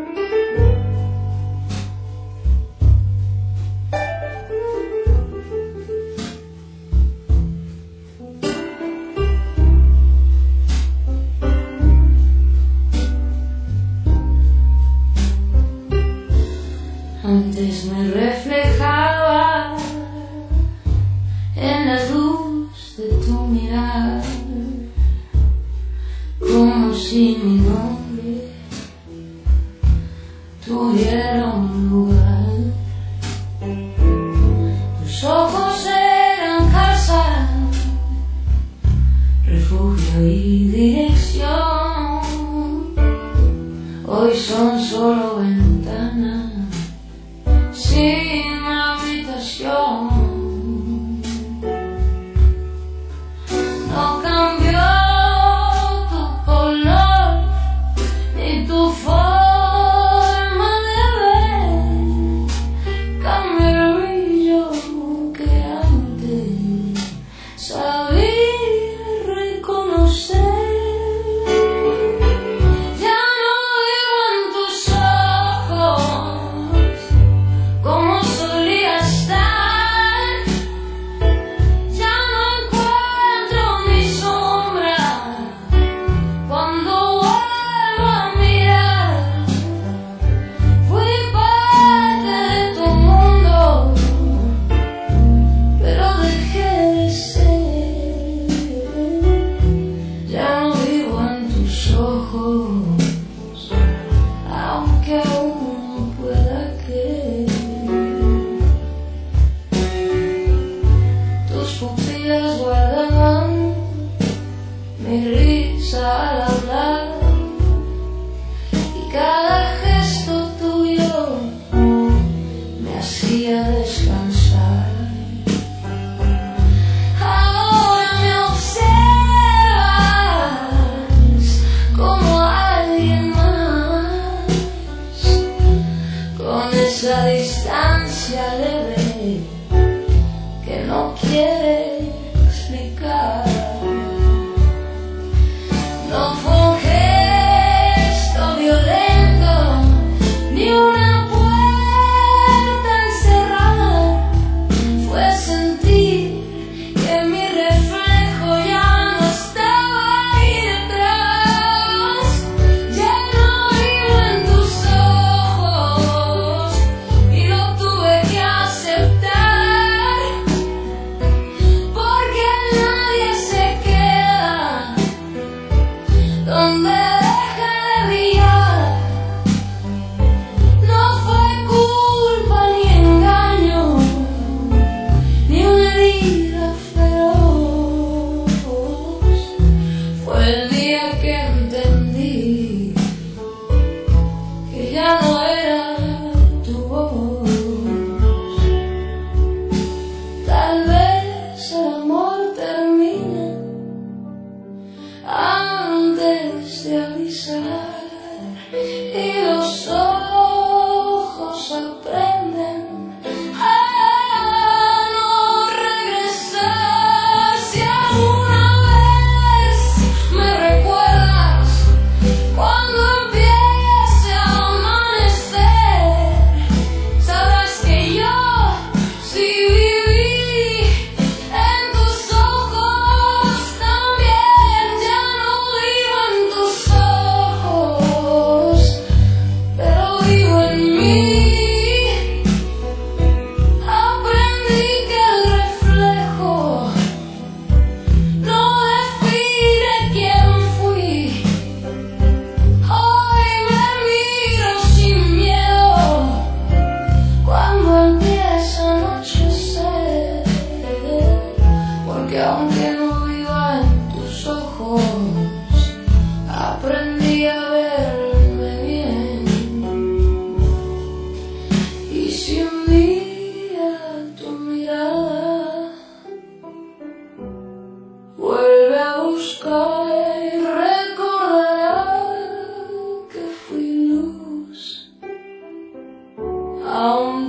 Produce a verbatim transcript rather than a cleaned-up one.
Antes me reflejaba en la luz de tu mirar, como si mi nombre tuviera un lugar. Tus ojos eran casa, refugio y dirección. Hoy son solo ventanas sin habitación. No cambió tu color ni tu forma de ver, cambió el brillo que antes sabía reconocer. Ya no vivo en tus ojos como solía estar, ya no encuentro mi sombra cuando vuelvo a mirar. Fui parte de tu mundo, pero dejé de ser. Ya no vivo en tus ojos, aunque aún no pueda creer. Tus pupilas guardaban mi risa al hablar, y cada gesto tuyo me hacía descansar. Ahora me observas como alguien más, con esa distancia leve que no quiere explicar. No fue un gesto violento ni una puerta encerrada, fue sentir que mi reflejo ya no estaba ahí detrás. Ya no vivo en tus ojos y lo tuve que aceptar, porque nadie se queda donde deja de brillar. No fue culpa ni engaño, ni una herida feroz. Fue el día que entendí que ya no era tu voz. Tal vez el amor termina antes de avisar, y los ojos aprenden a no regresar. Si alguna vez me recuerdas cuando empiece a amanecer, sabrás que yo sí viví en tus ojos también. Ya no vivo en tus ojos, pero vivo en mí. Aprendí que el reflejo no define quién fui. Hoy me miro sin miedo cuando empieza a anochecer, porque aunque no viva en tus ojos, aprendí a verme bien. Y si un día tu mirada vuelve a buscar, y recordará que fui luz, aún